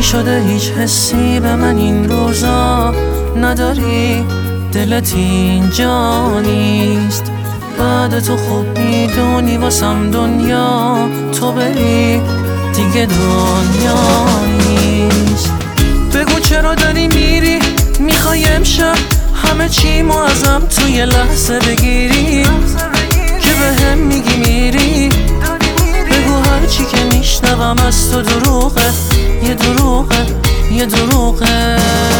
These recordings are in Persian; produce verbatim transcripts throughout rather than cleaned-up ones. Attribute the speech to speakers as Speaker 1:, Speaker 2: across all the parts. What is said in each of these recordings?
Speaker 1: شده هیچ حسی به من این روزا نداری؟ دلت اینجا نیست، بعد تو خوب میدونی واسم دنیا تو بری دیگه دنیا نیست. بگو چرا داری میری؟ میخوای امشب همه چیمو ازم توی لحظه بگیری که به هم میگی میری. بگو هرچی که میشنوم از تو دروغه، یه دروغه یه دروغه.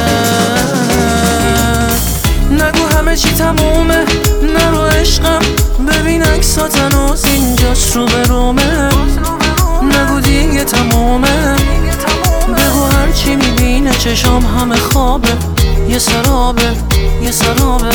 Speaker 1: نگو همه چی تمومه، نرو عشقم ببین عکسات هنوز اینجاست رو به رومه. نگو دیگه تمومه، بگو هرچی میبینه چشام همه خوابه، یه سرابه یه سرابه.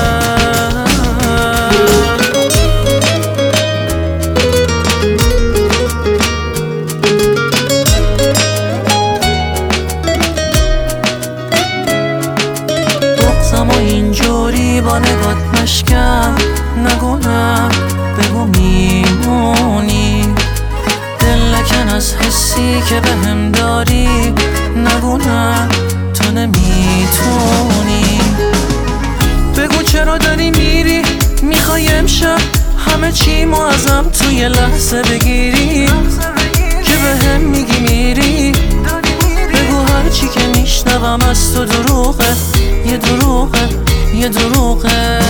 Speaker 1: بغضم و اینجوری با نگات مشکم، نگو نه بگو میمونی. دل نکن از حسی که به هم داری، نگو نه تو نمیتونی. بگو چرا داری میری؟ میخوای امشب همه چیمو ازم توی لحظه بگیری که به هم میگی میری. بگو هرچی که میشنوم از تو دروغه، یه دروغه یه دروغه.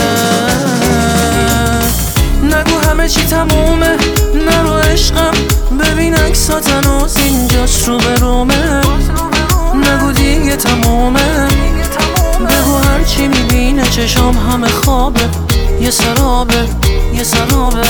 Speaker 1: نگو همه چی تمومه، نرو عشقم ببین عکسات هنوز اینجاست رو به رومه. نگو دیگه تمومه، بگو هرچی میبینه چشام همه خوابه، یه سرابه یه سرابه.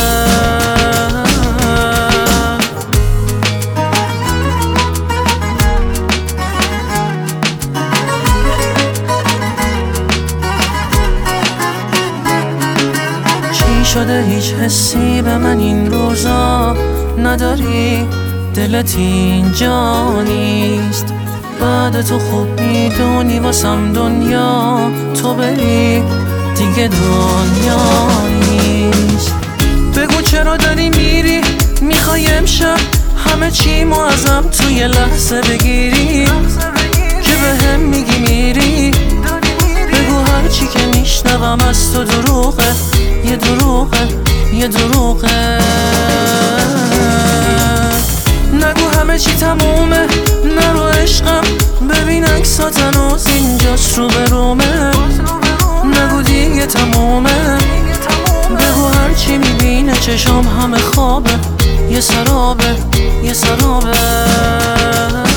Speaker 1: شده هیچ حسی به من این روزا نداری؟ دلت اینجا نیست، بعد تو خوب میدونی واسم دنیا تو بری دیگه دنیا نیست. بگو چرا داری میری؟ میخوای امشب همه چیمو ازم توی لحظه بگیری که به هم میگی میری. بگو هرچی که میشنوم از تو دروغه، یه دروغه یه دروغه. نگو همه چی تمومه، نرو عشقم ببین عکسات هنوز اینجاست رو به رومه. نگو دیگه تمومه، بگو هرچی میبینه چشام همه خوابه، یه سرابه یه سرابه.